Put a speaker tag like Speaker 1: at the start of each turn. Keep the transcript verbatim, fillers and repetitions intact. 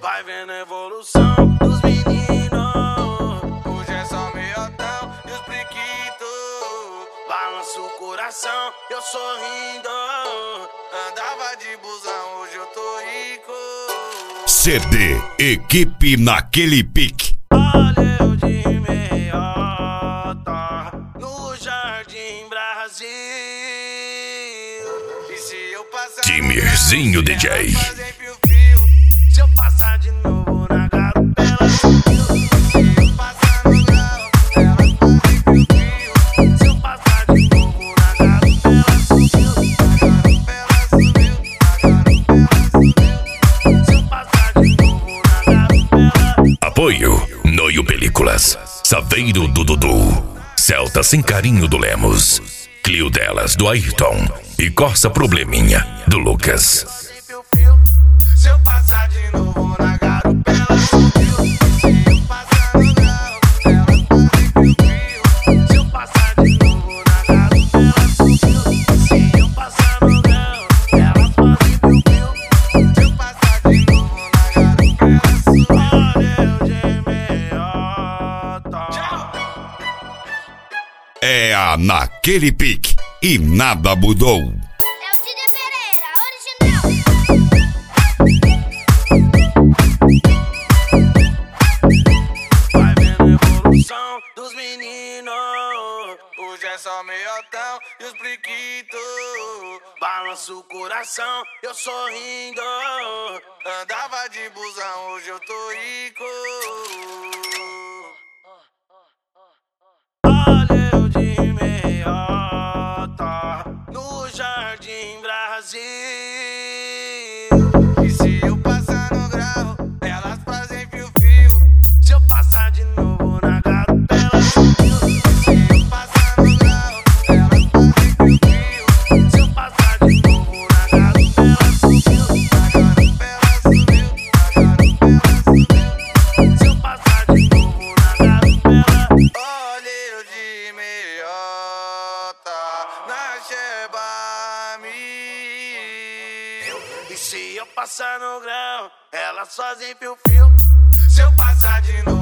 Speaker 1: Vai vendo a evolução dos meninos. Hoje é só meiotão e os brinquitos. Balança o coração, eu sorrindo. Andava de busão, hoje eu tô rico.
Speaker 2: C D Equipe Naquele Pique.
Speaker 1: Olha eu de meiota no Jardim Brasil. E se eu passar
Speaker 2: Timerzinho D J.
Speaker 1: Se eu passar de novo na garupa, se eu passar no grau, ela faz fio-fio. Se eu passar de novo na garupa, ela subiu. Na garupa ela subiu, na garupa ela subiu. Se eu passar de novo na garupa, ela...
Speaker 2: Apoio Noio Películas, Saveiro do Dudu, Celta Sem Carinho do Lemos, Clio Delas do Ayrton e Corsa Probleminha do Lucas.
Speaker 1: Se eu passar de novo na garupa, ela subiu. Se eu passar no grau, ela faz fio-fio. Se eu passar de novo na garupa, ela subiu. Se eu passar no grau, ela faz fio-fio. Se eu passar de novo na garupa, ela subiu. Olha eu de meiota.
Speaker 2: É a Naquele Pique e nada mudou.
Speaker 1: Dos meninos, hoje é só meiotão e os brinquitos. Balança o coração, eu sorrindo. Andava de busão, hoje eu tô rico. Olha eu de meiota no Jardim Brasil. E se eu passar no grau, elas fazem fio-fio. Se eu passar de novo na garupa, ela subiu. Se eu passar no grau, ela faz fio-fio. Se eu passar de novo na garupa, ela subiu. Na garupa ela subiu, na garupa ela subiu. Se eu passar de novo na garupa, ela... Olha eu de meiota na Sheba Mil. E se eu passar no grau, elas fazem fio-fio. Se eu passar de novo